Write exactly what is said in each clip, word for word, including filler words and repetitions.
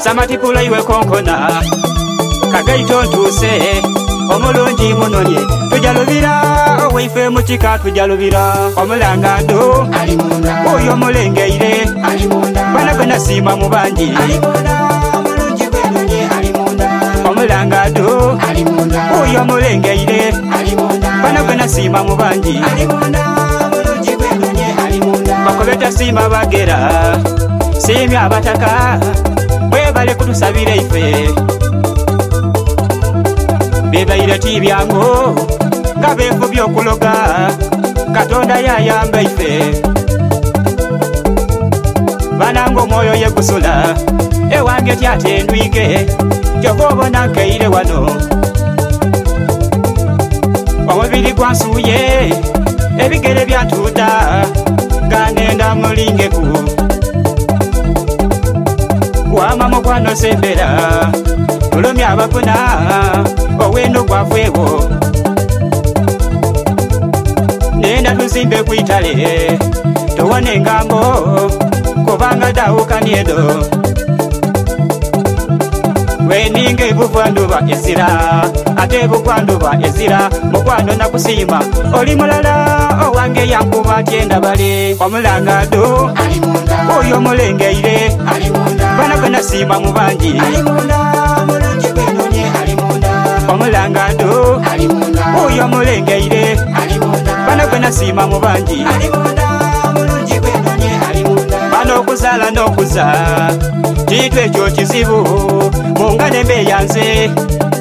Samatipula iwe konkona Kagaito ntuse omulungi munonye tujalubira oweife mukika tujalubira omulangado oyo mulengeire bana bana sima mubanji omulangado oyo mulengeire bana bana sima mubanji bakobeta sima bagera simya abataka bwe bale kutusabira ife bebaire tibyango ngabefu byokuloga katonda yayamba ife banango moyo yekusula ewange tyatendwike kyobobona nkeire wano omubiri gwansuye ebigere byantuda ganenda mulingeku wama mukwano sembera tulumya abafuna owendo gwafwewo nenda tuzimbe kwitale tuwone engambo kubanga dawukaniedo weninge buvwanduba ezira ate buvwanduba ezira mukwano nakusima oli mulala owange yankuba tyenda bale omulangado oyo mulengeire bana bana sima mubanji omulangado oyo mulengeire bana bana sima mubanji bano okuzala n'okuza kitu ekyo kizibu mungane mbeyanze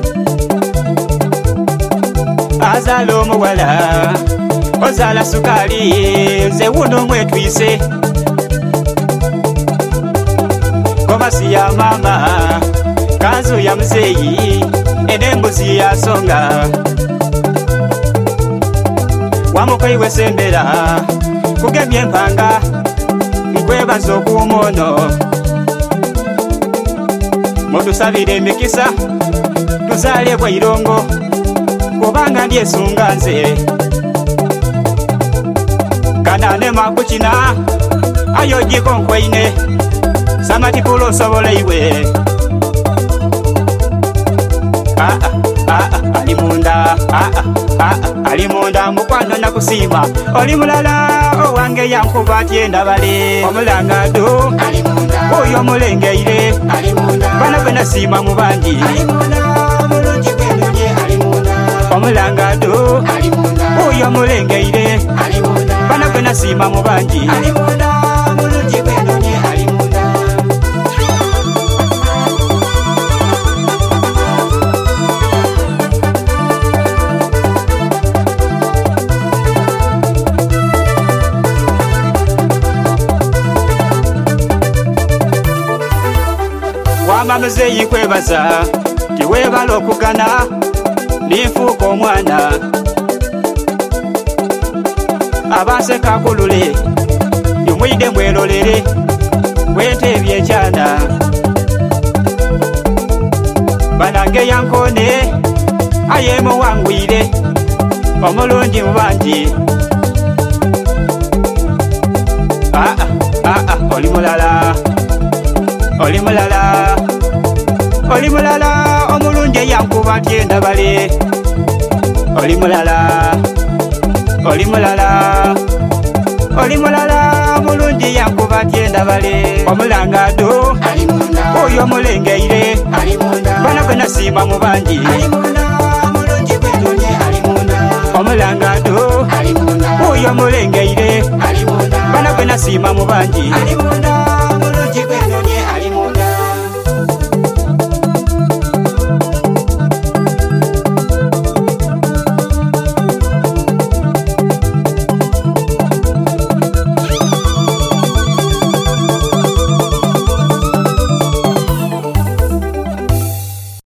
azala omuwala ozala sukali nze wuno mwetwise gomasi ya mama kanzu ya muzeyi enembuzi ya songa wamukoiwe sembera kugemye empanga nkwebaza okuwomono mutusabire emikisa tuzale bwairongo kubanga ndyesunga nze kanane makukina ayo jikonkwaine Samatipula osobola iwe ah ah ah ali munda ah ah ah ali munda mukwano nakusima oli mulala owange yankuba tyenda bale omulangado oyo mulengeire bana bana sima mubanji omulangado oyo mulengeire bana bana sima mubanji wama muzeyi kwebaza tiwebala okugana ninfuuka omwana abanseka kulule yumwide mwelolere bwente ebyekyana banange yankone ayemuwangwire omulungi mubanji ah ah ah oli mulala oli mulala oli mulala omulungi yankuba tyenda bale oli mulala oli mulala oli mulala omulungi yankuba tyenda bale omulangado oyo mulengeire bana bana sima mubanji omulangado oyo mulengeire bana bana sima mubanji